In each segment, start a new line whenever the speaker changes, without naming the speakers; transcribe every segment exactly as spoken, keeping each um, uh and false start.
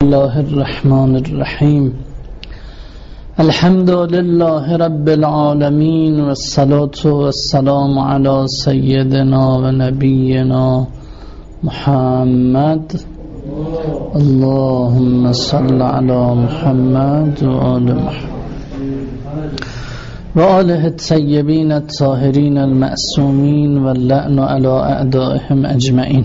الله الرحمن الرحیم. الحمد لله رب العالمین و الصلاة والسلام علی سیدنا و نبینا محمد. اللهم صل علی محمد و آل محمد و آله الطیبین الطاهرین المعصومین و اللعن علی اعدائهم اجمعین.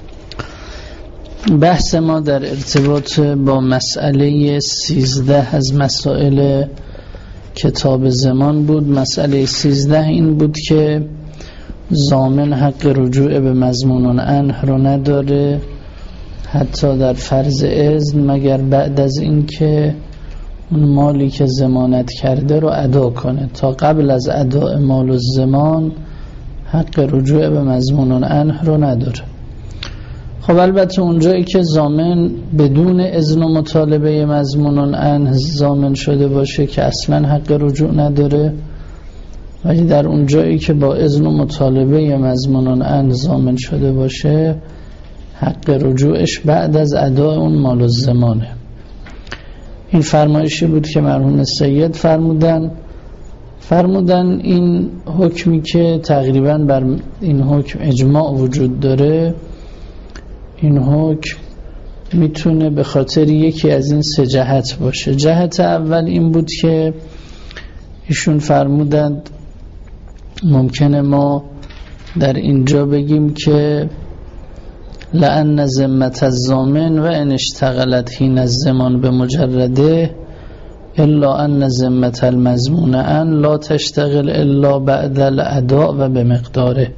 بحث ما در ارتباط با مسئله سیزده از مسائل کتاب زمان بود. مسئله سیزده این بود که ضامن حق رجوع به مضمون عنه رو نداره حتی در فرض اذن، مگر بعد از این که اون مالی که ضمانت کرده رو ادا کنه. تا قبل از اداء مال و ضمان حق رجوع به مضمون عنه رو نداره. خب البته اونجایی که ضامن بدون اذن و مطالبه مضمون عنه ضامن شده باشه که اصلا حق رجوع نداره، ولی در اونجایی که با اذن و مطالبه مضمون عنه ضامن شده باشه حق رجوعش بعد از اداء اون مال و ضمانه. این فرمایشی بود که مرحوم سید فرمودن فرمودن این حکمی که تقریبا بر این حکم اجماع وجود داره، این حکم میتونه به خاطر یکی از این سه جهت باشه. جهت اول این بود که ایشون فرمودند ممکنه ما در اینجا بگیم که لأن ذمة الضامن و ان اشتغلت حین الضمان به مجرده الا ان ذمة المضمون عنه لا تشتغل الا بعد الاداء و به مقداره.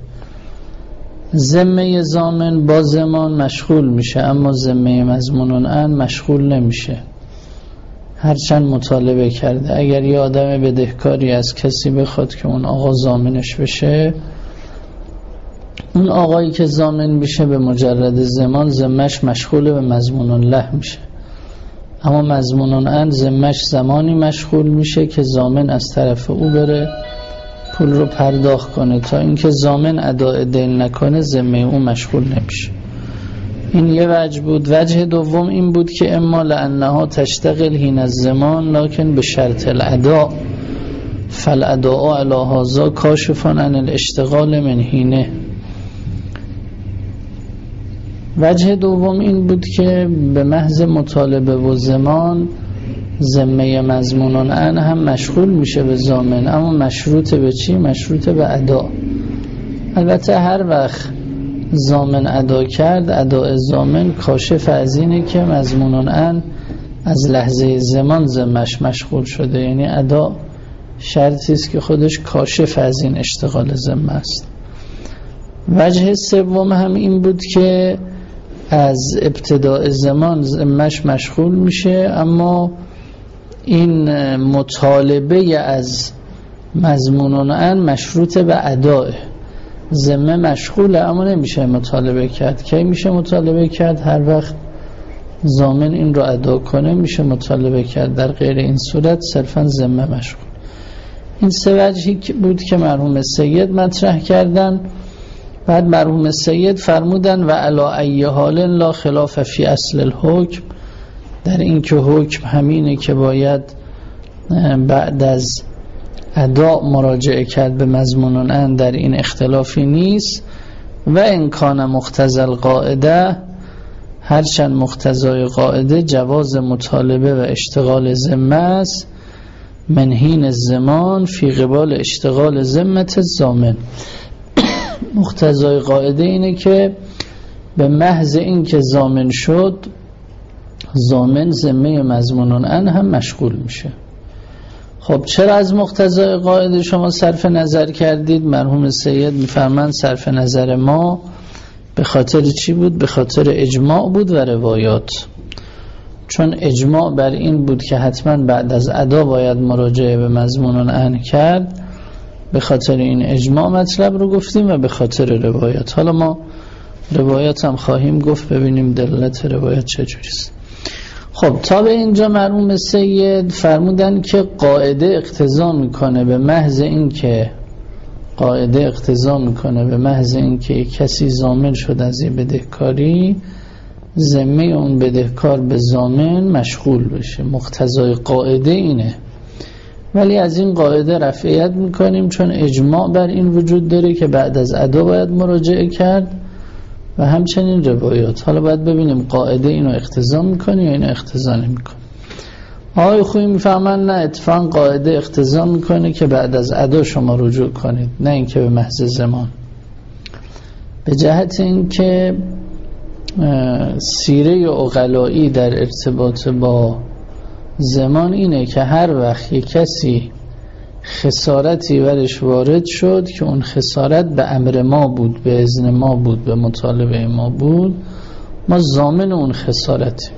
ذمه ضامن با ضمان مشغول میشه اما ذمه مضمون عنه مشغول نمیشه هرچند مطالبه کرده. اگر یه آدم بدهکاری از کسی بخواد که اون آقا ضامنش بشه، اون آقایی که ضامن میشه به مجرد ضمان ذمهش مشغول به مضمون له میشه، اما مضمون عنه ذمهش زمانی مشغول میشه که ضامن از طرف او بره پول رو پرداخت کنه. تا اینکه ضامن اداء دین نکنه ذمه او مشغول نمیشه. این یه وجه بود. وجه دوم این بود که اما لانها تشتغل حین الضمان لکن به شرط الاداء فالاداء علی هذا کاشفا عن الاشتغال من حینه. وجه دوم این بود که به محض مطالبه و ضمان ذمه مضمون عنه هم مشغول میشه به ضامن، اما مشروط به چی؟ مشروط به ادا. البته هر وقت ضامن ادا کرد اداء ضامن کاشف از اینه که مضمون عنه از لحظه زمان ذمهش مشغول شده، یعنی ادا شرطی است که خودش کاشف از این اشتغال ذمه است. وجه سوم هم این بود که از ابتداء زمان ذمهش مشغول میشه اما این مطالبه از مضمون عنه مشروط به ادائه. ذمه مشغوله اما نمیشه مطالبه کرد. کی میشه مطالبه کرد؟ هر وقت ضامن این رو ادا کنه میشه مطالبه کرد، در غیر این صورت صرفا ذمه مشغول. این سه وجهی بود که مرحوم سید مطرح کردن. بعد مرحوم سید فرمودن و علی ای حال لا خلاف فی اصل الحکم، در این که حکم همینه که باید بعد از ادا مراجعه کرد به مضمون عنه، در این اختلافی نیست. و ان کان مقتضی القاعده، هرچند مقتضای قاعده جواز مطالبه و اشتغال ذمه است من حین الضمان فی قبال اشتغال ذمه الضامن. مقتضای قاعده اینه که به محض این که ضامن شد ضامن ذمه مضمون عنه هم مشغول میشه. خب چرا از مقتضای قاعده شما صرف نظر کردید؟ مرحوم سید میفرمند صرف نظر ما به خاطر چی بود؟ به خاطر اجماع بود و روایات. چون اجماع بر این بود که حتما بعد از ادا باید مراجعه به مضمون عنه کرد، به خاطر این اجماع مطلب رو گفتیم و به خاطر روایات. حالا ما روایات هم خواهیم گفت، ببینیم دلالت روایات چجوریست. خب تا به اینجا مرحوم سید فرمودن که قاعده اقتضا میکنه به محض این که قاعده اقتضا میکنه به محض این که کسی ضامن شد از این بدهکاری ذمه اون بدهکار به ضامن مشغول بشه. مقتضای قاعده اینه، ولی از این قاعده رفعیت میکنیم چون اجماع بر این وجود داره که بعد از ادا باید مراجعه کرد و همچنین روایات. حالا باید ببینیم قاعده اینو اقتضا میکنه یا اینو اقتضا نمیکنه. آقای خویی میفهمن نه، اتفاقا قاعده اقتضا میکنه که بعد از ادا شما رجوع کنید، نه اینکه به محض زمان. به جهت اینکه سیره عقلایی در ارتباط با زمان اینه که هر وقت یک کسی خسارتی برش وارد شد که اون خسارت به امر ما بود، به اذن ما بود، به مطالبه ما بود، ما ضامن اون خسارتی.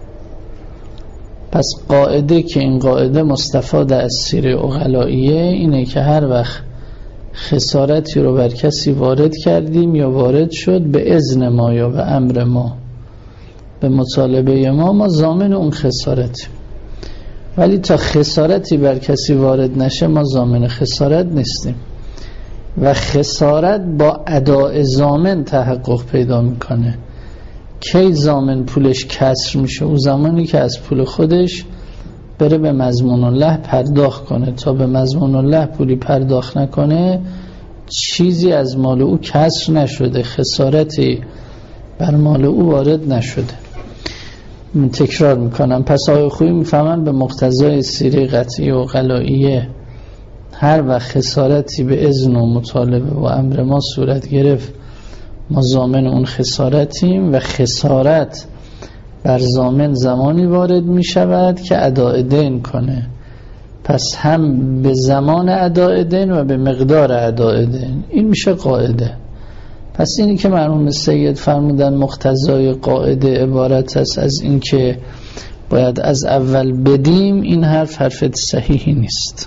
پس قاعده که این قاعده مستفاد از سیره عقلاییه اینه که هر وقت خسارتی رو بر کسی وارد کردیم یا وارد شد به اذن ما یا به امر ما، به مطالبه ما، ما ضامن اون خسارتیم. ولی تا خسارتی بر کسی وارد نشه ما ضامن خسارت نیستیم و خسارت با اداء ضامن تحقق پیدا میکنه. کی ضامن پولش کسر میشه؟ او زمانی که از پول خودش بره به مضمون الله پرداخت کنه. تا به مضمون الله پولی پرداخت نکنه چیزی از مال او کسر نشده، خسارتی بر مال او وارد نشده. من تکرار میکنم. پس آقای خویی میفهمن به مقتضای سیره قطعی و غلائیه هر وقت خسارتی به اذن و مطالبه و امر ما صورت گرفت ما ضامن اون خسارتیم و خسارت بر ضامن زمانی وارد میشود که اداء دین کنه. پس هم به زمان اداء دین و به مقدار اداء دین. این میشه قاعده. پس اینی که مرحوم سید فرمودن مقتضای قاعده عبارت است از این که باید از اول بدیم، این حرف حرف صحیحی نیست.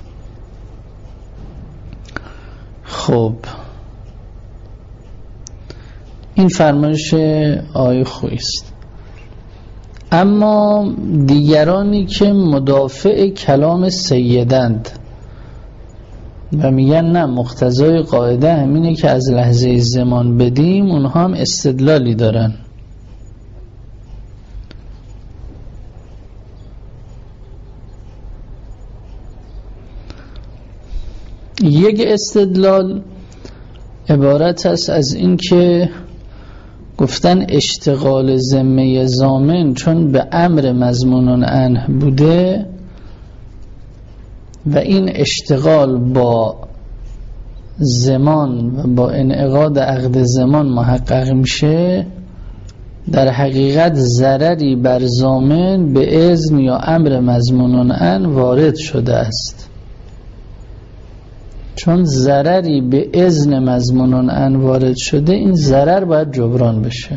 خب این فرمایش آقای خویی است. اما دیگرانی که مدافع کلام سیدند و میگن نه مقتضای قاعده همینه که از لحظه زمان بدیم، اونها هم استدلالی دارن. یک استدلال عبارت است از این که گفتن اشتغال ذمه ضامن چون به امر مضمون عنه بوده و این اشتغال با زمان و با انعقاد عقد زمان محقق میشه، در حقیقت ضرری بر ضامن به اذن یا امر مضمون عنه وارد شده است. چون ضرری به اذن مضمون عنه وارد شده، این ضرر باید جبران بشه.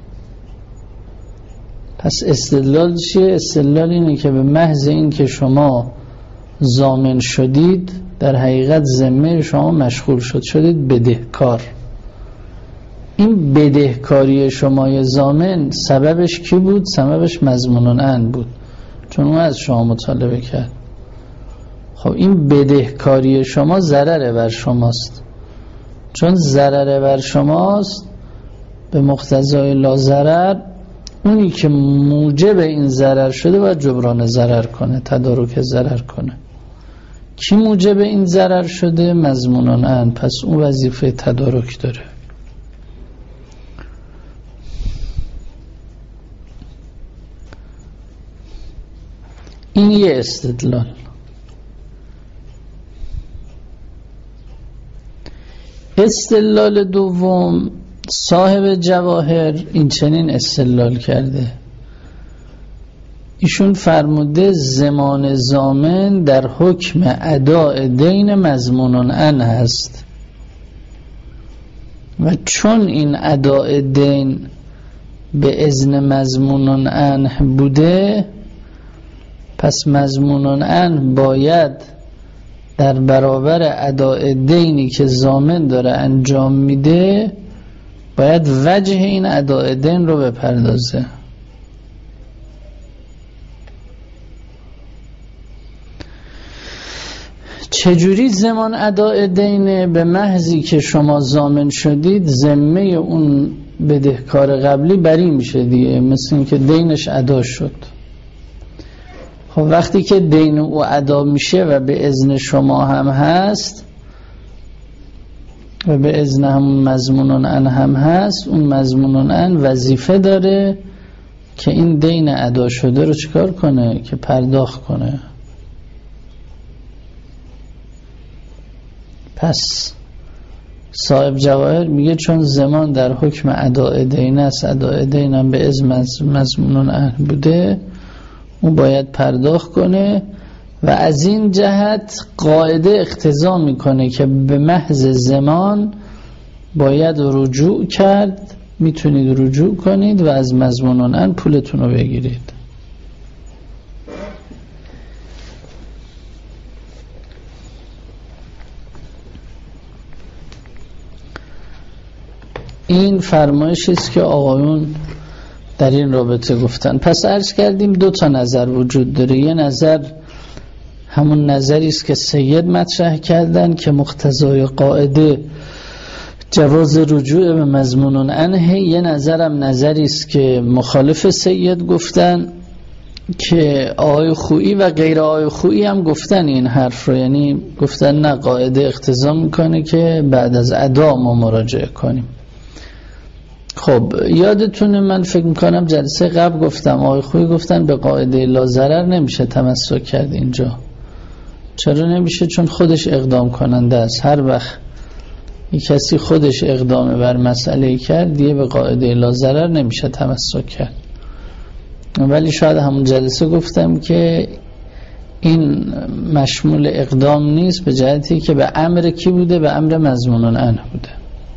پس استدلال چیه؟ استدلال اینه که به محض این که شما ضامن شدید در حقیقت ذمه شما مشغول شد، شدید بدهکار. این بدهکاری شما ضامن سببش کی بود؟ سببش مضمون عنه بود، چون اون از شما مطالبه کرد. خب این بدهکاری شما ضرره بر شماست. چون ضرره بر شماست به مقتضای لا ضرر، اونی که موجب این ضرر شده باید جبران ضرر کنه، تدارک ضرر کنه. کی موجب این ضرر شده؟ مضمون عنه. پس اون وظیفه تدارک داره. این یه استدلال. استدلال دوم، صاحب جواهر این چنین استدلال کرده. ایشون فرموده زمان ضامن در حکم اداء دین مضمون عنه است و چون این اداء دین به اذن مضمون عنه بوده، پس مضمون عنه باید در برابر اداء دینی که ضامن داره انجام میده باید وجه این اداء دین رو بپردازه. چجوری زمان اداء دینه؟ به محضی که شما ضامن شدید ذمه اون بدهکار قبلی بری میشه دیگه، مثل این که دینش ادا شد. خب وقتی که دین او ادا میشه و به اذن شما هم هست و به اذن همون مضمونون ان هم هست، اون مضمونون ان وظیفه داره که این دین ادا شده رو چیکار کنه؟ که پرداخت کنه. پس صاحب جواهر میگه چون زمان در حکم اداء دین است، اداء دین هم به اذن مضمونون ان بوده، اون باید پرداخت کنه و از این جهت قاعده اقتضا میکنه که به محض زمان باید رجوع کرد، میتونید رجوع کنید و از مضمونون ان پولتون رو بگیرید. این فرمایشی است که آقایون در این رابطه گفتن. پس عرض کردیم دو تا نظر وجود داره. یه نظر همون نظری است که سید مطرح کردن که مقتضای قاعده جواز رجوع به مضمونون انه. یه نظرم نظری است که مخالف سید گفتن که آقای خویی و غیر آقای خویی هم گفتن این حرف رو، یعنی گفتن نه، قاعده اقتضا میکنه که بعد از ادا ما مراجعه کنیم. خب یادتونه من فکر میکنم جلسه قبل گفتم آقای خویی گفتن به قاعده لا ضرر نمیشه تمسک کرد. اینجا چرا نمیشه؟ چون خودش اقدام کننده است. هر وقت یک کسی خودش اقدام بر مسئله کرد دیگه به قاعده لا ضرر نمیشه تمسک کرد. ولی شاید همون جلسه گفتم که این مشمول اقدام نیست، به جهتی که به امر کی بوده؟ به امر مضمونون انه بوده.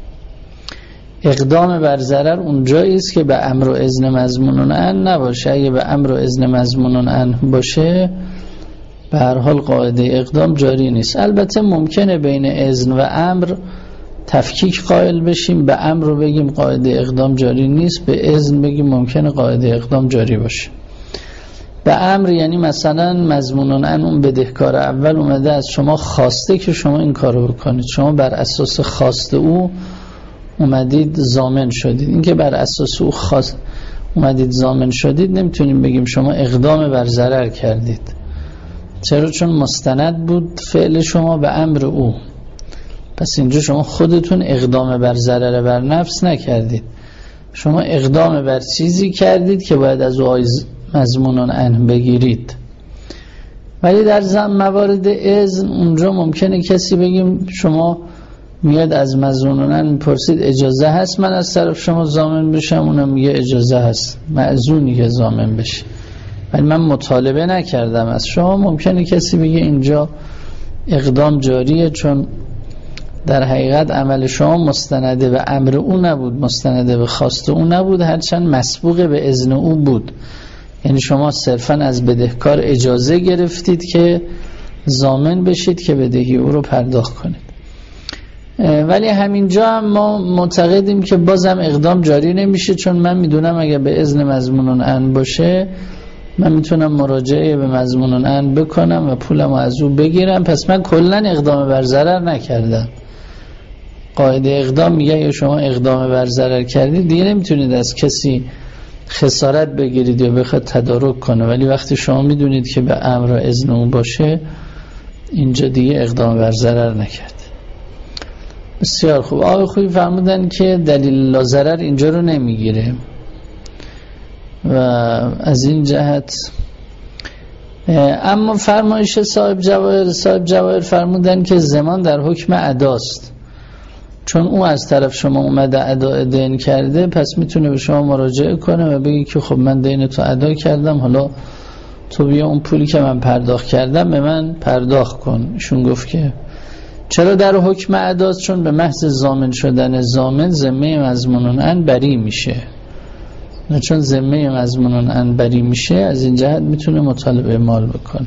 اقدام بر ضرر اونجایی است که به امر و اذن مضمونون انه نباشه. اگه به امر و اذن مضمونون انه باشه به هر حال قاعده اقدام جاری نیست. البته ممکنه بین اذن و امر تفکیک قائل بشیم، به امر رو بگیم قاعده اقدام جاری نیست، به اذن بگیم ممکنه قاعده اقدام جاری باشه. به امر یعنی مثلا مضمونون ان اون بدهکار اول اومده از شما خواسته که شما این کارو بکنید، شما بر اساس خواست او اومدید ضامن شدید. این که بر اساس او خواست اومدید ضامن شدید نمیتونیم بگیم شما اقدام بر ضرر کردید. چرا؟ چون مستند بود فعل شما به امر او. پس اینجا شما خودتون اقدام بر ضرر بر نفس نکردید، شما اقدام بر چیزی کردید که باید از او مضمونون انه بگیرید. ولی در زم موارد اذن اونجا ممکنه کسی بگیم شما میاد از مضمونون انه میپرسید اجازه هست من از طرف شما ضامن بشم؟ اونم میگه اجازه هست، مأذونی که ضامن بشه، ولی من مطالبه نکردم از شما. ممکنه کسی بگه اینجا اقدام جاریه چون در حقیقت عمل شما مستنده به امر او نبود، مستنده به خواست او نبود، هرچند مسبوق به اذن او بود. یعنی شما صرفا از بدهکار اجازه گرفتید که ضامن بشید که بدهی او رو پرداخت کنید. ولی همینجا هم ما معتقدیم که بازم اقدام جاری نمیشه، چون من میدونم اگه به اذن مضمونون ان باشه من میتونم مراجعه به مضمونون ان بکنم و پولم از او بگیرم، پس من کلن اقدام بر ضرر نکردم. قاعده اقدام میگه یا شما اقدام بر ضرر کردید دیگه نمیتونید از کسی خسارت بگیرید یا بخواد تدارک کنه، ولی وقتی شما میدونید که به امر و اذن اون باشه اینجا دیگه اقدام بر ضرر نکرد. بسیار خوب. آقای خویی فرمودن که دلیل لا ضرر اینجا رو نمیگیره و از این جهت. اما فرمایش صاحب جواهر صاحب جواهر فرمودن که زمان در حکم اداست، چون او از طرف شما اومده ادا دین کرده، پس میتونه به شما مراجعه کنه و بگی که خب من دین تو ادا کردم، حالا تو بیا اون پولی که من پرداخت کردم به من پرداخت کن. ایشون گفت که چرا در حکم اداست؟ چون به محض ضامن شدن ضامن ذمه مضمونون ان بری میشه، نه چون ذمه مضمونون ان بری میشه از این جهت میتونه مطالبه مال بکنه.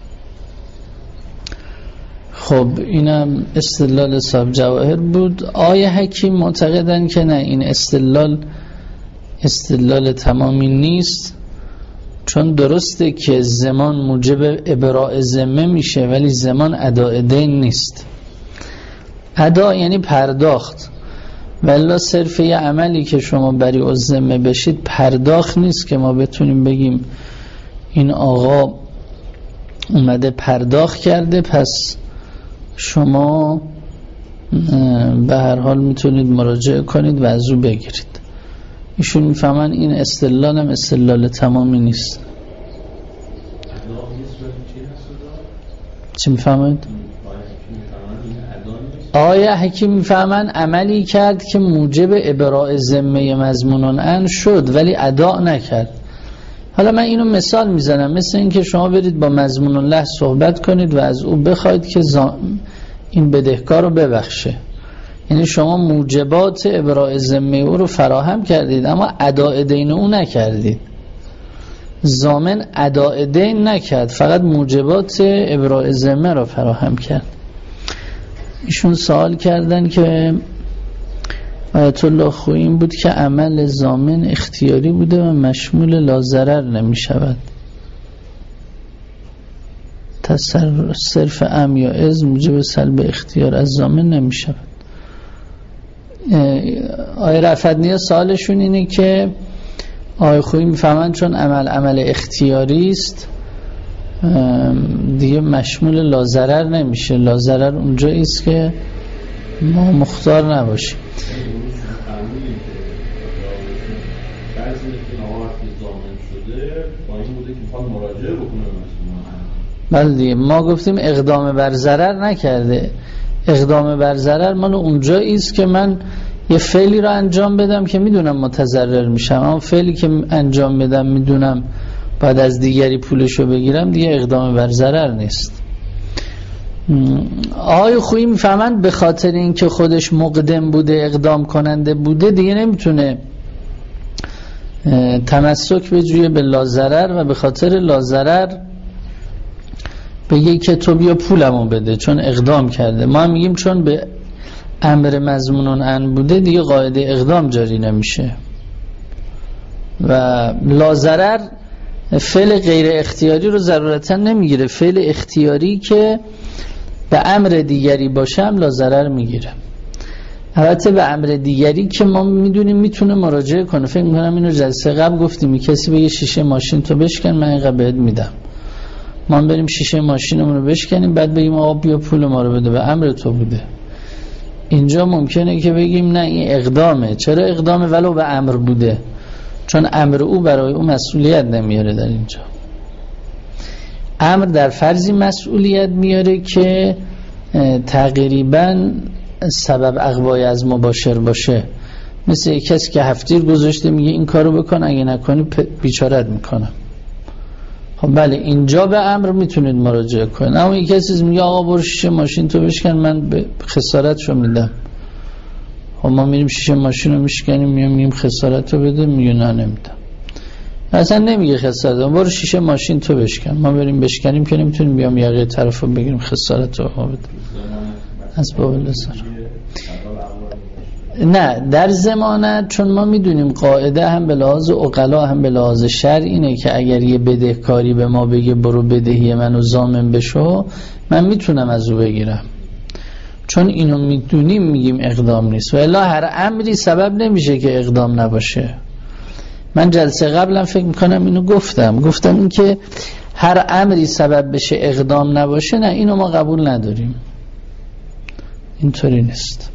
خب اینم استدلال صاحب جواهر بود. آیه حکیم معتقدن که نه، این استدلال استدلال تمامی نیست، چون درسته که زمان موجب ابراء ذمه میشه ولی زمان اداء دین نیست. ادا یعنی پرداخت، ولی صرف یه عملی که شما بری الذمه بشید پرداخت نیست که ما بتونیم بگیم این آقا اومده پرداخت کرده پس شما به هر حال میتونید مراجعه کنید و از او بگیرید. ایشون میفهمن این استدلال هم استدلال تمامی نیست. چی میفهمید؟ آیا حکیم میفهمن عملی کرد که موجب ابراء ذمه مضمون ان شد ولی ادا نکرد. حالا من اینو مثال میزنم، مثل این که شما برید با مضمون الله صحبت کنید و از او بخواید که این بدهکار رو ببخشه. یعنی شما موجبات ابراء ذمه او رو فراهم کردید اما اداء دین او نکردید. ضامن اداء دین نکرد، فقط موجبات ابراء ذمه رو فراهم کرد. ایشون سوال کردن که آیت الله خویی این بود که عمل ضامن اختیاری بوده و مشمول لا نمی شود. تصرف صرف ام یا از موجب سلب اختیار از ضامن نمی شود. آیه رفعت نیا سوالشون اینه که آیه خویی میفهمن چون عمل عمل اختیاری است دیگه مشمول لا ضرر نمیشه. لا ضرر اونجایی است که ما مختار نباشیم. بله دیگه ما گفتیم اقدام بر ضرر نکرده. اقدام بر ضرر مال اونجایی است که من یه فعلی رو انجام بدم که میدونم متضرر میشم، اما فعلی که انجام بدم میدونم بعد از دیگری پولشو بگیرم دیگه اقدام بر ضرر نیست. آقای خویی میفهمند به خاطر اینکه خودش مقدم بوده اقدام کننده بوده دیگه نمیتونه تمسک بجویه به لا ضرر و به خاطر لا ضرر بگه که تو بیا پولمو بده چون اقدام کرده. ما هم میگیم چون به امر مضمون ان بوده دیگه قاعده اقدام جاری نمیشه و لا ضرر فعل غیر اختیاری رو ضرورتا نمیگیره. فعل اختیاری که به امر دیگری باشه هم لا ضرر میگیره. البته به امر دیگری که ما میدونیم میتونه مراجعه کنه. فکر میکنم اینو جلسه قبل گفتیم کسی بگه شیشه ماشین تو بشکن من اینقدر بهت میدم، ما بریم شیشه ماشینمون رو بشکنیم بعد بگیم آقا بیا پول ما رو بده، به امر تو بوده. اینجا ممکنه که بگیم نه این اقدامه. چرا اقدامه؟ ولو به امر بوده، چون امر او برای او مسئولیت نمیاره. در اینجا امر در فرضی مسئولیت میاره که تقریبا سبب اغوای از مباشر باشه. مثل یک کسی که هفتیر گذاشته میگه این کارو بکن اگه نکنی بیچارت میکنم. خب بله اینجا به امر میتونید مراجعه کنید. اما یک کسی میگه آقا برو شیشه ماشین تو بشکن من به خسارتشو میدم. خب ما میریم شیشه ماشین رو میشکنیم میگیم خسارت رو بده، میگه نه نمیدم. اصلا نمیگه خسارت، برو شیشه ماشین تو بشکن. ما بریم بشکنیم که نمیتونیم بیام یقه طرف رو بگیریم خسارت رو بده از باب لسان. نه در ضمانت چون ما میدونیم قاعده هم به لحاظ عقلا هم به لحاظ شرع اینه که اگر یه بدهکاری به ما بگه برو بدهی منو ضامن بشو من میتونم از او بگیرم، چون اینو میدونیم میگیم اقدام نیست. و الا هر امری سبب نمیشه که اقدام نباشه. من جلسه قبلم فکر میکنم اینو گفتم گفتم این که هر امری سبب بشه اقدام نباشه نه اینو ما قبول نداریم، اینطوری نیست.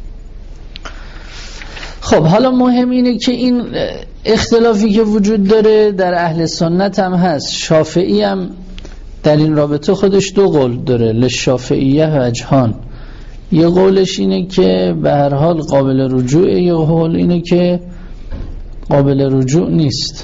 خب حالا مهم اینه که این اختلافی که وجود داره در اهل سنت هم هست. شافعی هم در این رابطه خودش دو قول داره، لشافعیه وجهان. یه قولش اینه که به هر حال قابل رجوعه، یه قول اینه که قابل رجوع نیست.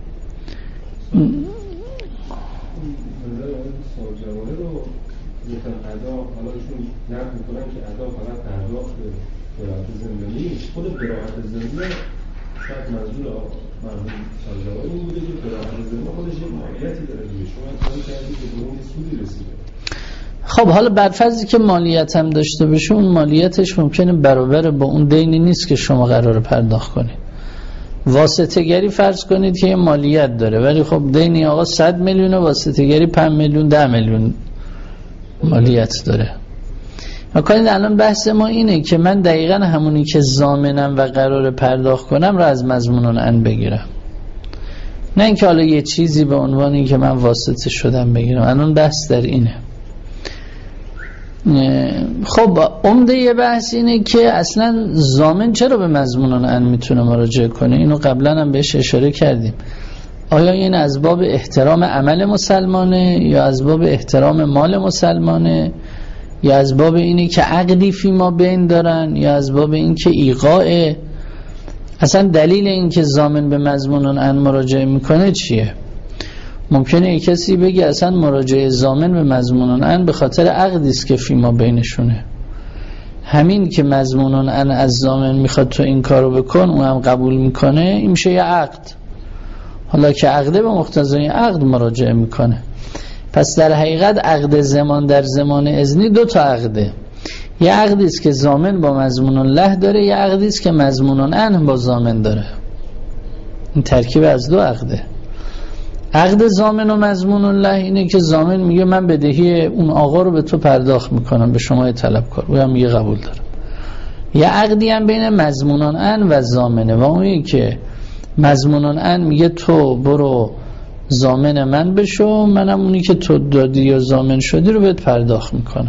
خود قرائت زنده شاید منظور مرحوم سالجوانی بوده که قرائت زنده خودش یه مالیتی داره دیگه. شما اتفاقی کردی که به اون سودی رسیده.
خب حالا بر فرضی که مالیت هم داشته باشه اون مالیتش ممکنه برابر با اون دینی نیست که شما قراره پرداخت کنید. واسطه گری فرض کنید که یه مالیت داره ولی خب دینی آقا صد میلیون و واسطه گری پنج میلیون ده میلیون مالیت داره. کنید الان بحث ما اینه که من دقیقا همونی که ضامنم و قرار پرداخت کنم را از مضمون ان بگیرم، نه اینکه حالا یه چیزی به عنوانی که من واسطه شدم بگیرم. الان بحث در اینه. خب عمده یه بحث اینه که اصلا ضامن چرا به مضمون ان میتونه مراجعه کنه. اینو قبلا هم بهش اشاره کردیم. آیا این از باب احترام عمل مسلمانه یا از باب احترام مال مسلمانه یا از باب اینه که عقدی فی ما بین دارن یا از باب این که ایقاعه؟ اصلا دلیل این که ضامن به مضمون ان مراجعه میکنه چیه؟ ممکنه یک کسی بگه اصلا مراجعه ضامن به مضمون ان به خاطر عقدی است که فی ما بینشونه، همین که مضمون ان از ضامن میخواد تو این کارو بکن اون هم قبول میکنه، این میشه یه عقد. حالا که عقده به مقتضای عقد مراجعه میکنه. پس در حقیقت عقد زمان در زمان اذنی دو تا عقده، یه عقدی است که ضامن با مضمون الله داره، یه عقدی است که مضمون ان با ضامن داره. این ترکیب از دو عقده. عقد ضامن و مضمون الله اینه که ضامن میگه من بدهی اون آقا رو به تو پرداخت میکنم، به شما طلبکار، او هم میگه قبول دارم. یه عقدی هم بین مضمون ان و ضامنه و اونی که مضمون ان میگه تو برو ضامن من بشو، منم اونی که تو دادی یا ضامن شدی رو بهت پرداخت میکنم.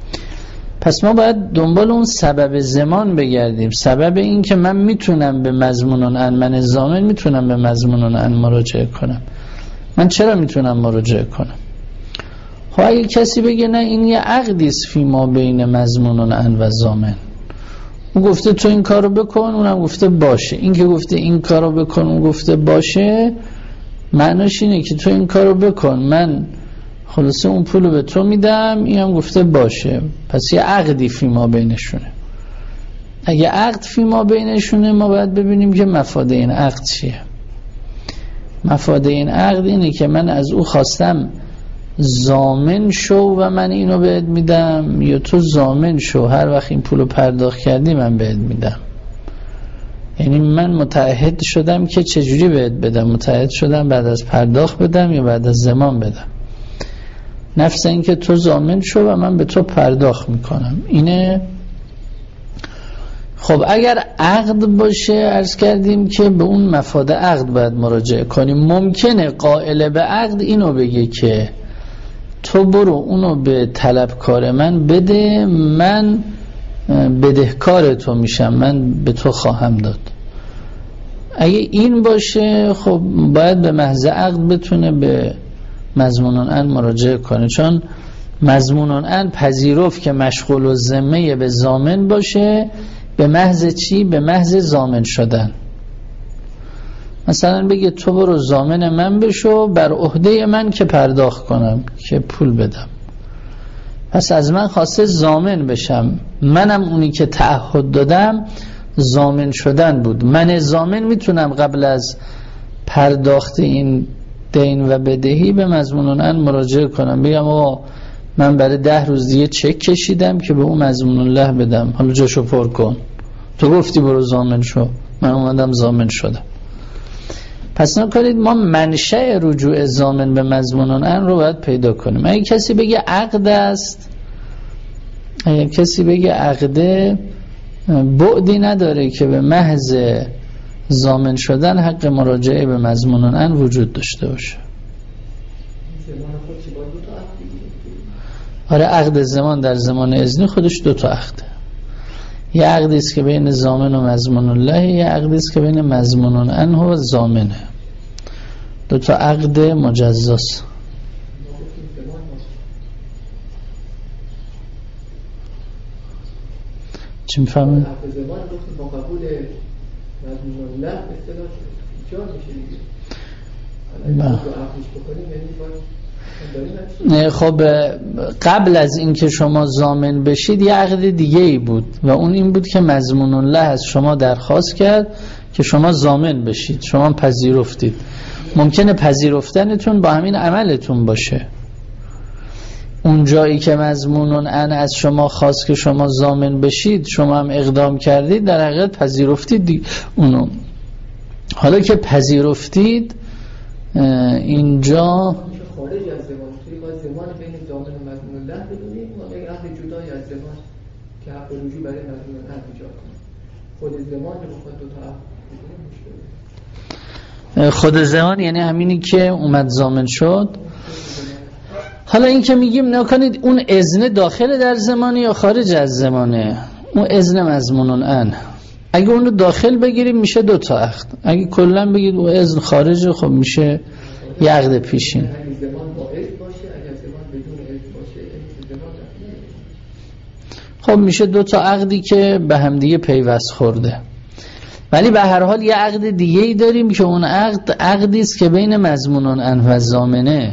پس ما باید دنبال اون سبب زمان بگردیم، سبب این که من میتونم به مضمون ان، من ضامن میتونم به مضمون ان مراجعه کنم. من چرا میتونم مراجعه کنم؟ خب اگه کسی بگه نه این یه عقدی است فی ما بین مضمون ان و ضامن، اون گفته تو این کارو بکن، اونم گفته باشه، این که گفته این کارو بکن اون گفته باشه، معناش اینه که تو این کارو بکن من خلاصه اون پولو به تو میدم، این هم گفته باشه. پس یه عقدی فی ما بینشونه. اگه عقد فی ما بینشونه ما باید ببینیم که مفاد این عقد چیه. مفاد این عقد اینه که من از او خواستم ضامن شو و من اینو بهت میدم، یا تو ضامن شو هر وقت این پولو پرداخت کردی من بهت میدم. یعنی من متعهد شدم که چجوری بهت بدم، متعهد شدم بعد از پرداخت بدم یا بعد از زمان بدم. نفس این که تو ضامن شو و من به تو پرداخت میکنم اینه. خب اگر عقد باشه عرض کردیم که به اون مفاد عقد باید مراجعه کنیم. ممکنه قائل به عقد اینو بگه که تو برو اونو به طلبکار من بده، من بدهکار تو میشم، من به تو خواهم داد. اگه این باشه خب باید به محض عقد بتونه به مضمون ان مراجعه کنه، چون مضمون ان پذیرفت که مشغول و ذمه به ضامن باشه به محض چی؟ به محض ضامن شدن. مثلا بگه تو برو ضامن من بشو بر عهده من که پرداخت کنم، که پول بدم. پس از من خواسته ضامن بشم، منم اونی که تعهد دادم ضامن شدن بود. من ضامن میتونم قبل از پرداخت این دین و بدهی به مضمون ان مراجعه کنم، بگم آقا من برای ده روز دیگه چک کشیدم که به اون مضمون الله بدم، حالا جاشو پر کن، تو گفتی برو ضامن شو، من اومدم ضامن شدم. پس نکنید ما منشأ رجوع ضامن به مضمون ان رو باید پیدا کنیم. اگه کسی بگه عقد است، اگه کسی بگه عقده، بعدی نداره که به محض ضامن شدن حق مراجعه به مضمون ان وجود داشته باشه. آره عقد زمان در زمان اذنی خودش دو تا عقده، یه عقدی است که بین ضامن و مضمون الله، یه عقدی است که بین مضمون ان و ضامنه. دو تا عقد مجزاست. چی میفهمه؟
عقد زمان گفتیم با قبول مضمون الله اصطلاح ایجاد میشه دیگه. اگه عقدش بکنیم یعنی
نه خب قبل از اینکه شما ضامن بشید یه عقد دیگه ای بود و اون این بود که مضمون الله از شما درخواست کرد که شما ضامن بشید، شما پذیرفتید. ممکنه پذیرفتنتون با همین عملتون باشه. اون جایی که مضمون ان از شما خواست که شما ضامن بشید، شما هم اقدام کردید، در حقیقت پذیرفتید اونو. حالا که پذیرفتید اینجا
خارج از زمان، توی باید زمان بین ضامن و مضمون الله بدونیم و یک عقد جدای از زمان که حق رجوع برای مظنون ان ایجاد کنه. خود زمان رو بخواد دو تا مشکل.
خود زمان یعنی همینی که اومد ضامن شد. حالا این که میگیم نکنید اون اذن داخل در زمانه یا خارج از زمانه، اون اذن مضمون ان. اگه اون رو داخل بگیریم میشه دو تا عقد، اگه کلا بگید اون اذن خارجه خب میشه یه عقد پیشین.
اگه زمان با اذن باشه، اگه زمان بدون اذن باشه، زمان
خب میشه دو تا عقدی که به هم دیگه پیوست خورده. ولی به هر حال یه عقد دیگه ای داریم که اون عقد عقدی است که بین مضمون ان و ضامنه.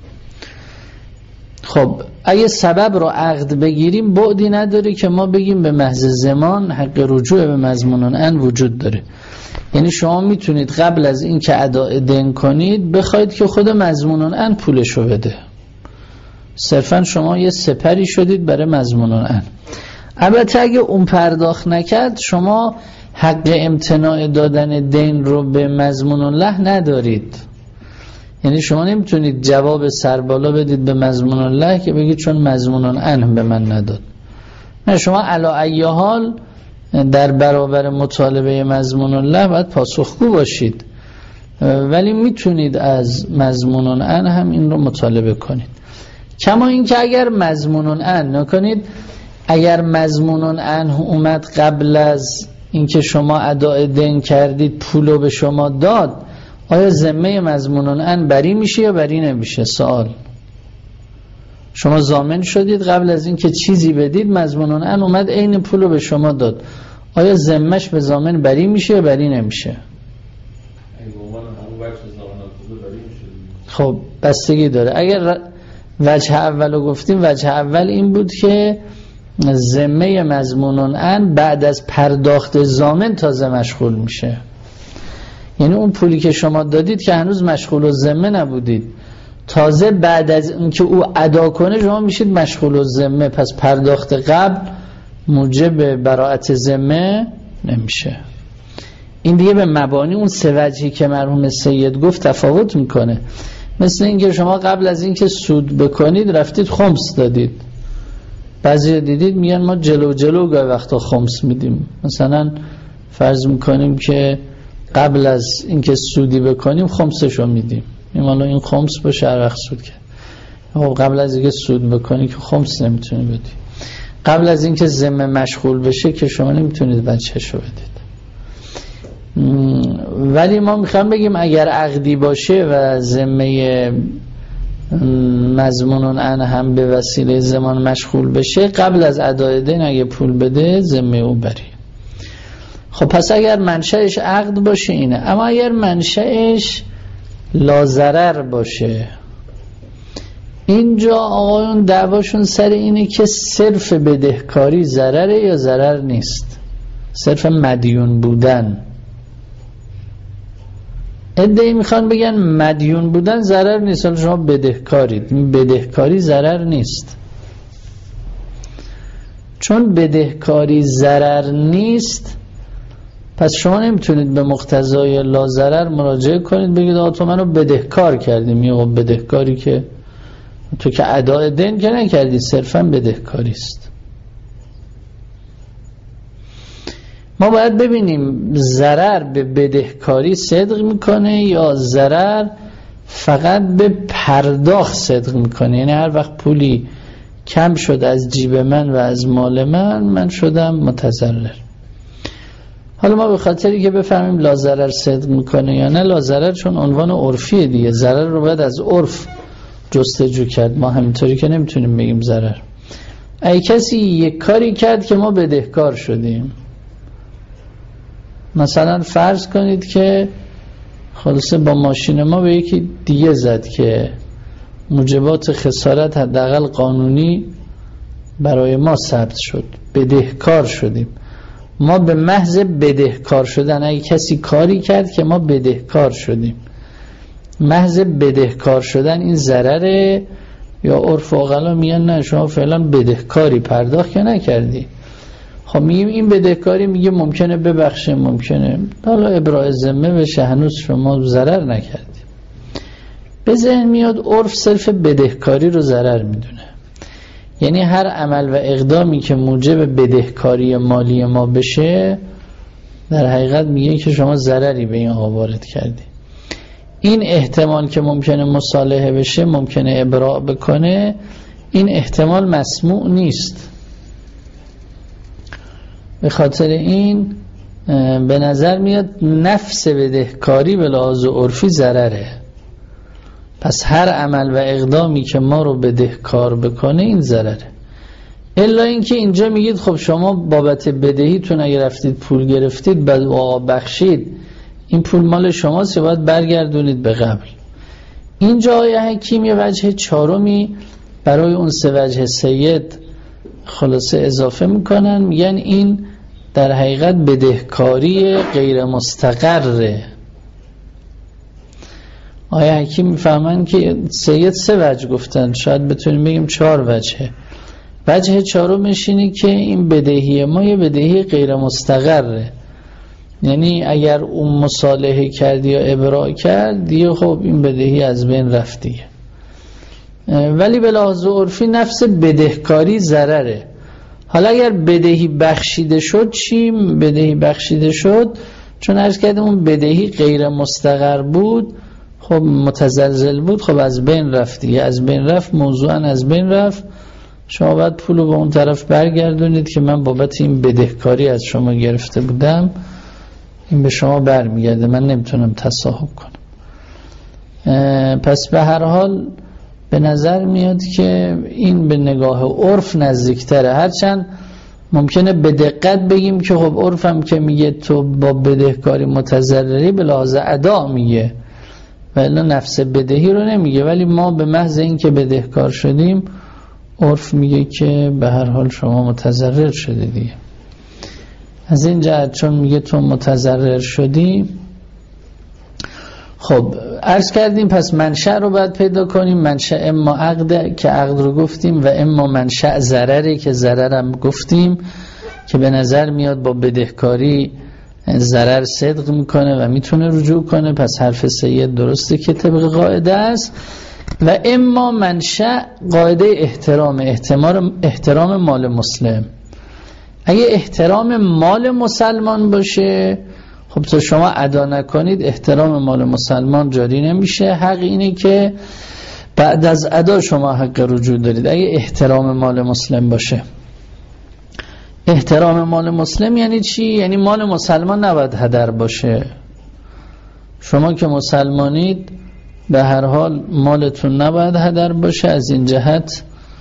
خب اگه سبب رو عقد بگیریم بعدی نداره که ما بگیم به محض زمان حق رجوع به مضمون ان وجود داره. یعنی شما میتونید قبل از این که ادا دین کنید بخواید که خود مضمون ان پولشو بده، صرفا شما یه سپری شدید برای مضمون ان. البته اگه اون پرداخت نکرد شما حق امتناع دادن دین رو به مضمون الله ندارید. یعنی شما نمیتونید جواب سربالا بدید به مضمون الله که بگید چون مضمون ان به من نداد. نه، شما علی ای حال در برابر مطالبه مضمون الله باید پاسخگو باشید، ولی میتونید از مضمون ان هم این رو مطالبه کنید. کما این که اگر مضمون ان نکنید، اگر مضمون ان اومد قبل از اینکه شما اداء دین کردید پولو به شما داد، آیا ذمه مضمون ان بری میشه یا بری نمیشه؟ سوال. شما ضامن شدید قبل از اینکه چیزی بدید، مضمون ان اومد عین پولو به شما داد، آیا ذمهش به ضامن بری میشه یا بری نمیشه؟ خب بستگی داره. اگر وجه اولو گفتیم، وجه اول این بود که ذمه مضمون ان بعد از پرداخت ضامن تازه مشغول میشه. یعنی اون پولی که شما دادید که هنوز مشغول الذمه نبودید، تازه بعد از اینکه او ادا کنه شما میشید مشغول الذمه، پس پرداخت قبل موجب براءت ذمه نمیشه. این دیگه به مبانی اون سه وجهی که مرحوم سید گفت تفاوت میکنه. مثل اینکه شما قبل از اینکه سود بکنید رفتید خمس دادید. بعضی دیدید میگن ما جلو جلو گاهی وقتا خمس میدیم. مثلا فرض میکنیم که قبل از اینکه سودی بکنیم خمسشو میدیم، این این خمس باشه هر وقت سود کرد. خب قبل از اینکه سود بکنی که خمس نمیتونی بدی، قبل از اینکه ذمه مشغول بشه که شما نمیتونید بچه‌شو بدید. ولی ما میخوام بگیم اگر عقدی باشه و ذمه مضمون ان هم به وسیله زمان مشغول بشه، قبل از ادای دین اگه پول بده ذمه او بری. خب پس اگر منشأش عقد باشه اینه. اما اگر منشأش لازرر باشه، اینجا آقایون دعواشون سر اینه که صرف بدهکاری ضرره یا ضرر نیست، صرف مدیون بودن. ادعی میخوان بگن مدیون بودن ضرر نیست، حالا شما بدهکارید، بدهکاری ضرر نیست. چون بدهکاری ضرر نیست پس شما نمیتونید به مقتضای لا ضرر مراجعه کنید بگید آقا تو منو بدهکار کردی. میگه بدهکاری که تو که اداء دین که نکردی، صرفا بدهکاری است. ما باید ببینیم ضرر به بدهکاری صدق میکنه یا ضرر فقط به پرداخت صدق میکنه. یعنی هر وقت پولی کم شد از جیب من و از مال من، من شدم متضرر. حالا ما به خاطری که بفهمیم لا ضرر صدق میکنه یا نه، لا ضرر چون عنوان عرفیه دیگه، ضرر رو باید از عرف جستجو کرد. ما همینطوری که نمیتونیم بگیم ضرر. ای کسی یک کاری کرد که ما بدهکار شدیم، مثلا فرض کنید که خلاصه با ماشین ما به یکی دیگه زد که موجبات خسارت حداقل قانونی برای ما ثبت شد، بدهکار شدیم. ما به محض بدهکار شدن، اگه کسی کاری کرد که ما بدهکار شدیم، محض بدهکار شدن این ضرره یا عرف عقلا میگن نه شما فعلا بدهکاری پرداخت که نکردی. خب میگیم این بدهکاری میگه ممکنه ببخشه، ممکنه حالا ابراء ذمه بشه، هنوز شما ضرر نکردی. به ذهن میاد عرف صرف بدهکاری رو ضرر میدونه. یعنی هر عمل و اقدامی که موجب بدهکاری مالی ما بشه در حقیقت میگه که شما ضرری به این آقا وارد کردی. این احتمال که ممکنه مصالحه بشه، ممکنه ابراء بکنه، این احتمال مسموع نیست. به خاطر این به نظر میاد نفس بدهکاری به لحاظ عرفی ضرره. پس هر عمل و اقدامی که ما رو بدهکار بکنه این ضرره. الا اینکه اینجا میگید خب شما بابت بدهیتون اگه رفتید پول گرفتید بعد آقا بخشید، این پول مال شماست، باید برگردونید به قبل. اینجا آیه حکیم یه وجه چهارمی برای اون سه وجه سید خلاصه اضافه میکنن، میگن این در حقیقت بدهکاری غیر مستقره. آیه حکیم میفهمن که سید سه وجه گفتن، شاید بتونیم بگیم چهار وجهه. وجه چهارمش اینه که این بدهی ما یه بدهی غیر مستقره، یعنی اگر اون مصالحه کرد یا ابراء کرد دیگه خب این بدهی از بین رفت دیگه. ولی به لحاظ عرفی نفس بدهکاری ضرره. حالا اگر بدهی بخشیده شد چی؟ بدهی بخشیده شد چون عرض کردم اون بدهی غیر مستقر بود، خب متزلزل بود، خب از بین رفت دیگه. از بین رفت، موضوعا از بین رفت، شما باید پولو به اون طرف برگردونید که من بابت این بدهکاری از شما گرفته بودم، این به شما برمیگرده، من نمیتونم تصاحب کنم. پس به هر حال به نظر میاد که این به نگاه عرف نزدیکتره، هرچند ممکنه به دقت بگیم که خب عرفم که میگه تو با بدهکاری متضرری به لحاظ ادا میگه ولی نفس بدهی رو نمیگه، ولی ما به محض این که بدهکار شدیم عرف میگه که به هر حال شما متضرر شده دیگه. از این جهت چون میگه تو متضرر شدی، خب عرض کردیم پس منشأ رو باید پیدا کنیم. منشأ اما عقد که عقد رو گفتیم و اما منشأ ضرره که ضررم گفتیم که به نظر میاد با بدهکاری ضرر صدق میکنه و میتونه رجوع کنه، پس حرف سید درسته که طبق قاعده است. و اما منشأ قاعده احترام احترام احترام مال مسلم. اگه احترام مال مسلمان باشه خب تو شما ادا نکنید احترام مال مسلمان جاری نمیشه. حق اینه که بعد از ادا شما حق رجوع دارید اگه احترام مال مسلم باشه. احترام مال مسلم یعنی چی؟ یعنی مال مسلمان نباید هدر باشه. شما که مسلمانید به هر حال مالتون نباید هدر باشه. از این جهت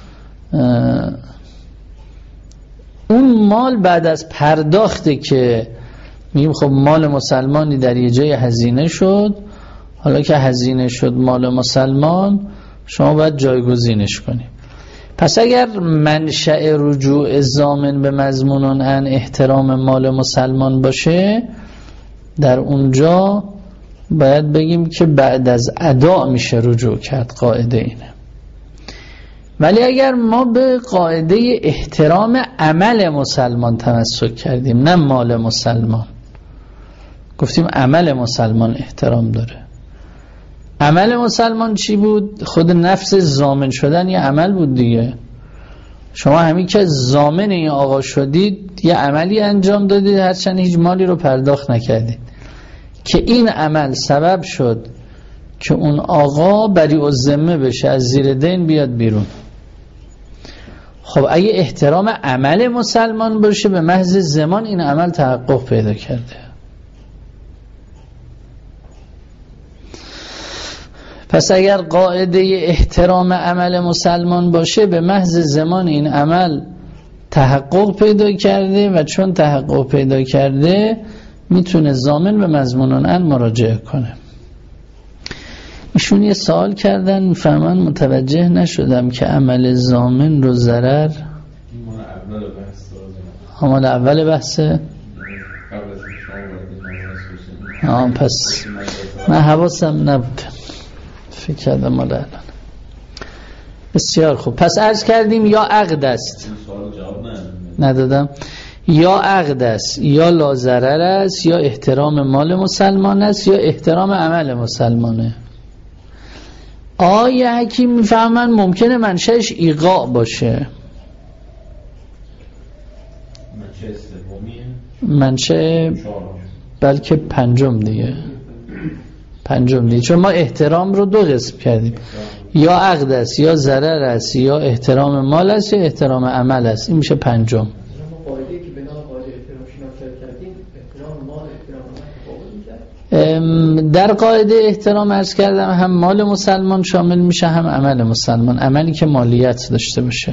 اون مال بعد از پرداخته که میگیم خب مال مسلمانی در یه جای هزینه شد، حالا که هزینه شد مال مسلمان شما باید جایگزینش کنید. پس اگر منشأ رجوع ضامن به مضمون ان احترام مال مسلمان باشه، در اونجا باید بگیم که بعد از ادا میشه رجوع کرد. قاعده اینه. ولی اگر ما به قاعده احترام عمل مسلمان تمسک کردیم نه مال مسلمان، گفتیم عمل مسلمان احترام داره. عمل مسلمان چی بود؟ خود نفس ضامن شدن یه عمل بود دیگه. شما همین که ضامن این آقا شدید یه عملی انجام دادید هرچند هیچ مالی رو پرداخت نکردید که این عمل سبب شد که اون آقا بری الذمه بشه، از زیر دین بیاد بیرون. خب اگه احترام عمل مسلمان باشه به محض زمان این عمل تحقق پیدا کرده. پس اگر قاعده احترام عمل مسلمان باشه به محض زمان این عمل تحقق پیدا کرده و چون تحقق پیدا کرده میتونه ضامن به مضمون ان مراجعه کنه. ایشون یه سوال کردن میفهمن متوجه نشدم که عمل ضامن رو ضرر عمل اول بحثه. آه پس من حواسم نبود، فکر کردم مال الان. بسیار خوب. پس عرض کردیم یا عقد است ندادم، یا عقد است یا لا ضرر است یا احترام مال مسلمان است یا احترام عمل مسلمانه. آیه حکیم میفهمن ممکنه منشأش ایقاع باشه. منشه بلکه پنجم دیگه پنجم دیگه چون ما احترام رو دو قسم کردیم، یا عقد است یا ضرر است یا احترام مال است یا احترام عمل است. این میشه پنجم. در قاعده احترام عرض کردم هم مال مسلمان شامل میشه هم عمل مسلمان، عملی که مالیت داشته باشه.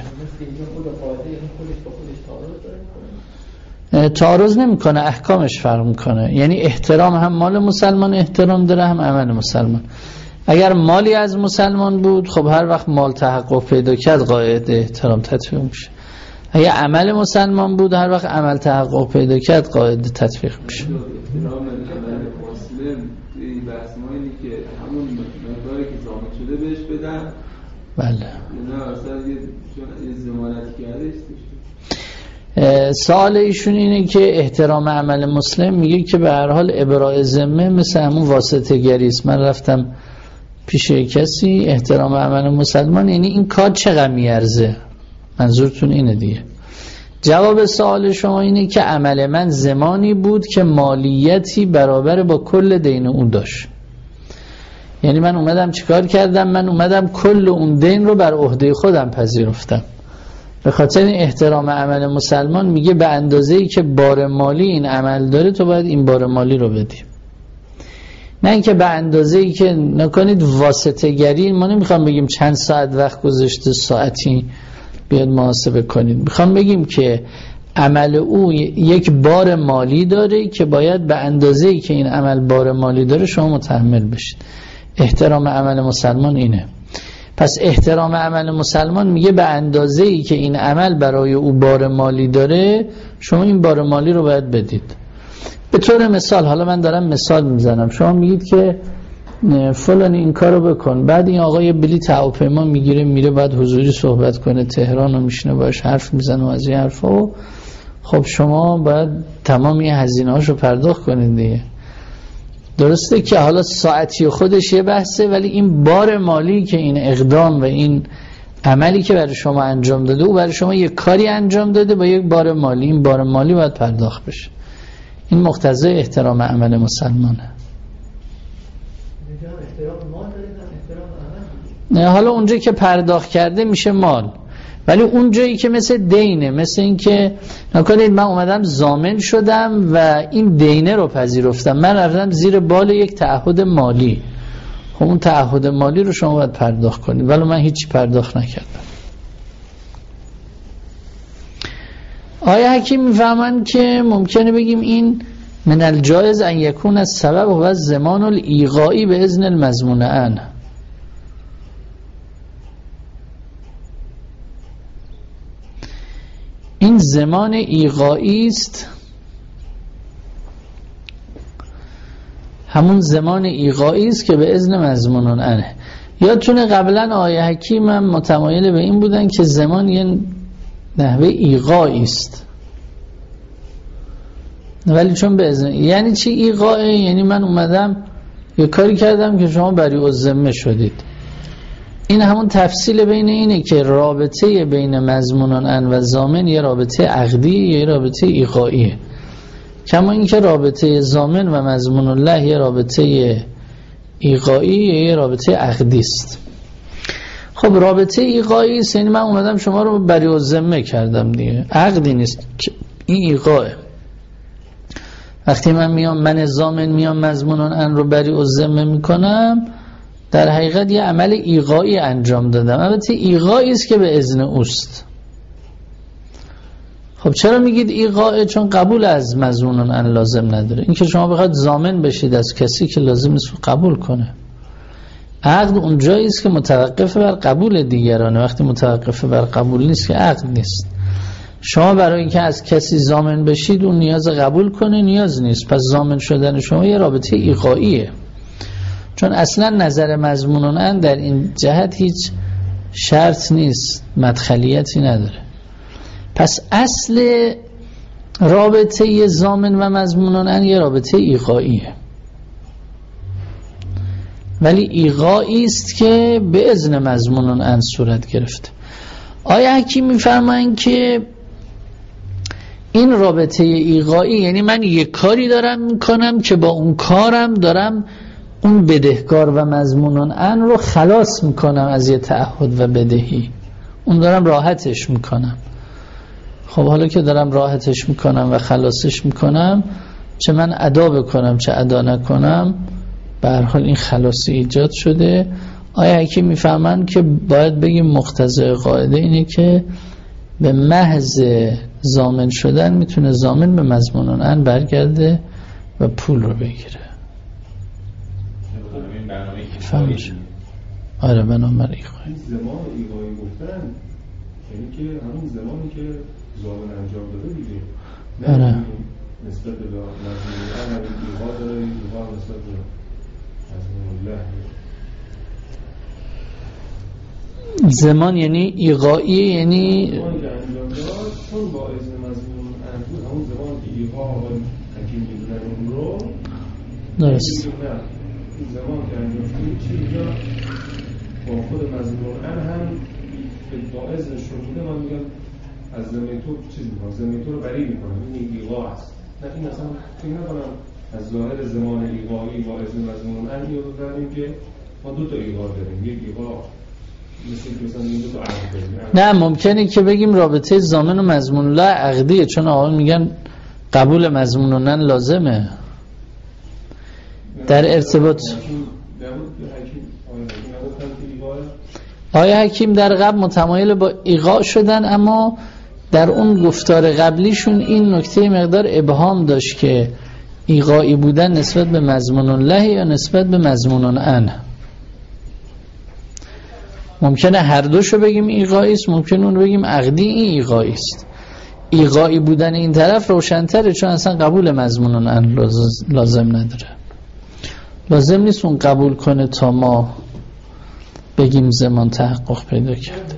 تعارض نمیکنه، احکامش فرق میکنه. یعنی احترام هم مال مسلمان احترام داره هم عمل مسلمان. اگر مالی از مسلمان بود خب هر وقت مال تحقق پیدا کرد قاعده احترام تطبیق میشه. اگر عمل مسلمان بود هر وقت عمل تحقق پیدا کرد قاعده تطبیق میشه.
این بحث ما اینه که همون مقداری که ضامن شده بهش بدن.
بله.
نه اصلا یه ضمانتی کردش.
سوال ایشون اینه که احترام عمل مسلم، میگه که به هر حال ابراء ذمه مثل همون واسطه گری است. من رفتم پیش کسی، احترام عمل مسلمان یعنی این کار چقدر میارزه؟ منظورتون اینه دیگه. جواب سوال شما اینه که عمل من زمانی بود که مالیتی برابر با کل دین اون داشت. یعنی من اومدم چیکار کردم؟ من اومدم کل اون دین رو بر عهده خودم پذیرفتم. به خاطر این احترام عمل مسلمان میگه به اندازه‌ای که بار مالی این عمل داره تو باید این بار مالی رو بدی. نه اینکه به اندازه‌ای که نکنید واسطه گری. ما نمیخوام بگیم چند ساعت وقت گذاشته ساعتی بیاد محاسبه کنید. میخوام بگیم که عمل او یک بار مالی داره که باید به اندازه‌ای که این عمل بار مالی داره شما متحمل بشید. احترام عمل مسلمان اینه. پس احترام عمل مسلمان میگه به اندازه‌ای که این عمل برای او بار مالی داره شما این بار مالی رو باید بدید. به طور مثال، حالا من دارم مثال میزنم، شما میگید که فلان این کارو بکن، بعد این آقای بلیط هواپیما میگیره میره بعد حضوری صحبت کنه تهران و میشینه باش حرف میزنه و از این حرفا، خب شما باید تمام این هزینه‌هاشو پرداخت کنید دیگه. درسته که حالا ساعتی خودش یه بحثه، ولی این بار مالی که این اقدام و این عملی که برای شما انجام داده، او برای شما یک کاری انجام داده با یک بار مالی، این بار مالی باید پرداخت بشه. این مقتضای احترام عمل مسلمانه. نه حالا اونجایی که پرداخت کرده میشه مال، ولی اونجایی که مثل دینه، مثل این که نکنید من اومدم ضامن شدم و این دینه رو پذیرفتم، من رفتم زیر بال یک تعهد مالی، خب اون تعهد مالی رو شما باید پرداخت کنید، ولی من هیچی پرداخت نکردم. آیا حکیم میفهمن که ممکنه بگیم این من الجائز ان یکون السبب و الزمان الایغائی به اذن المضمون عنه. این زمان ایغائی است، همون زمان ایغائی است که به اذن مضمون عنه. یادتونه قبلا آیه حکیم هم متمایل به این بودن که زمان یه نحوه ایغائی است، ولی چون به اذن. یعنی چی ایغائی؟ یعنی من اومدم یه کاری کردم که شما بری الذمه شدید. این همون تفصیل بین اینه که رابطه بین مضمون عنه و ضامن یه رابطه عقدی یه رابطه ایغائیه، کما اینکه رابطه ضامن و مضمون الله یه رابطه ایغائی یه رابطه عقدی است. خب رابطه ایغائی است، یعنی من اومدم شما رو بری الذمه کردم دیگه، عقدی نیست، این ایغائه. وقتی من میام من ضامن میام مضمون عنه رو بری الذمه میکنم، در حقیقت یه عمل ایغائی انجام دادم. البته ایغائی است که به اذن اوست. خب چرا میگید ایغاء؟ چون قبول از مضمون عنه لازم نداره. این که شما بخواید ضامن بشید از کسی که لازم نیست قبول کنه. عقد اونجایی است که متوقف بر قبول دیگرانه. وقتی متوقف بر قبول نیست که عقد نیست. شما برای اینکه از کسی ضامن بشید اون نیاز قبول کنه نیاز نیست، پس ضامن شدن شما یه رابطه ایغائیه، چون اصلا نظر مضمون عنه در این جهت هیچ شرط نیست، مدخلیتی نداره. پس اصل رابطه ضامن و مضمون عنه یه رابطه ایغائیه، ولی ایغائی است که به اذن مضمون عنه صورت گرفته. آیا حکیم میفرمایند که این رابطه ایغایی یعنی من یک کاری دارم میکنم که با اون کارم دارم اون بدهکار و مضمونن ان رو خلاص میکنم از یه تعهد و بدهی، اون دارم راحتش میکنم. خب حالا که دارم راحتش میکنم و خلاصش میکنم، چه من ادا بکنم چه ادا نکنم، به هر حال این خلاصی ایجاد شده. آیا حکیم میفهمن که باید بگیم مقتضای قاعده اینه که به محض ضامن شدن میتونه ضامن به مضمون ان برگرده و پول رو بگیره. فهمش؟ آره بنابراین
این زمان ایغایی گفتن یعنی که همون زمانی که ضامن انجام داده دیگه، نه
آره.
نسبت به مضمون ان همین ایغا داره، ایغا نسبت به مضمون الله.
زمان یعنی ایغایی، یعنی
زمانی که انجام داد چون با اذن مضمون ان بود، همون زمان که ایغا و حکیم میدونن اون رو
درست.
این زمان که انجام شده چی اینجا با خود مضمون ان هم با اذنشون بوده، من میگم از زمین تو چیز میکنم، زمین تو رو بری میکنم، این ایغا هست. نه این اصلا فکر نکنم از ظاهر زمان ایغایی با اذن مضمون ان یا داریم که ما دو تا ایغا داریم، یک ایغا
نه ممکنه که بگیم رابطه ضامن و مضمون الله عقدیه، چون آقا میگن قبول مضمون الله لازمه در ارتباط. آیا حکیم در قبل متمایل با ایغا شدن، اما در اون گفتار قبلیشون این نکته مقدار ابهام داشت که ایغایی بودن نسبت به مضمون الله یا نسبت به مضمون ان. ممکنه هر دوشو بگیم ایغایی است، ممکنه اون رو بگیم عقدی این ایغایی است. ایغایی بودن این طرف روشن‌تره چون اصلا قبول مضمون ان لازم نداره، لازم نیست اون قبول کنه تا ما بگیم زمان تحقق پیدا کرد.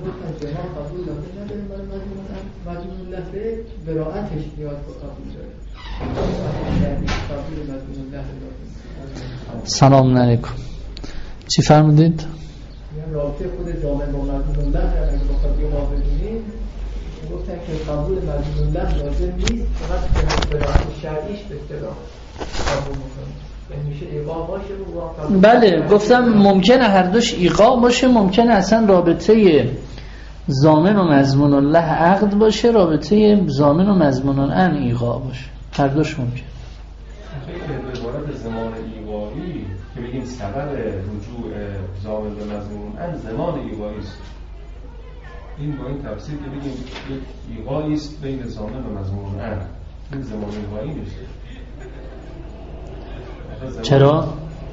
سلام علیکم. چی فرمودید؟
رابطه خود ضامن با مضمون الله اگه بخواد یه ما بدونیم گفتن که قبول مضمون الله لازم نیست، فقط به براعت شرعیش به اصطلاح قبول میکنه. یعنی میشه ایقا باشه و
بله گفتم ممکنه هر دوش ایقا باشه، ممکنه اصلا رابطه ضامن و مضمون الله عقد باشه، رابطه ضامن و مضمون ان ایقا باشه، هر دوش ممکنه.
خیلی به عبارت زمان ایقایی که بگیم سبب رجوع ضامن به مضمون ان زمان ایقایی است، این با این تفسیر که بگیم یک ایقایی است بین ضامن و مضمون ان، این زمان ایقایی میشه.
چرا؟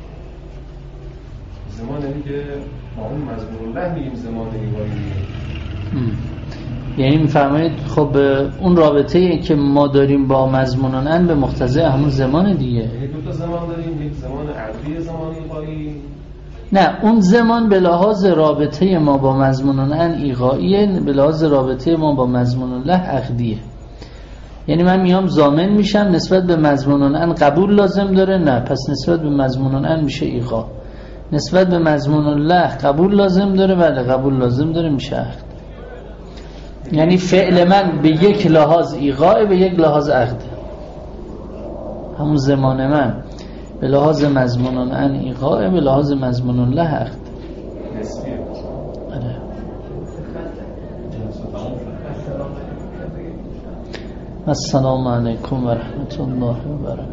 زمان یعنی که با اون مضمون الله میگیم زمان ایقایی.
یعنی میفرمایید خب اون رابطه‌ای که ما داریم با مضمون ان به مقتضای همون زمان دیگه.
یعنی دو تا زمان داریم، یک زمان عقدی زمان ایقایی.
نه اون زمان به لحاظ رابطه ما با مضمون ان ایقاییه، به لحاظ رابطه ما با مضمون الله عقدیه. یعنی من میام ضامن میشم نسبت به مضمون ان قبول لازم داره، نه پس نسبت به مضمون ان میشه ایقا. نسبت به مضمون الله قبول لازم داره، بله قبول لازم داره، میشه عقد. یعنی فعل من به یک لحاظ ایقاء، به یک لحاظ عقد. همون زمان من به لحاظ مضمون ان ایقاء، به لحاظ مضمون الله عقد.
نسبیه.
آره. السلام علیکم و رحمت الله و برکاته.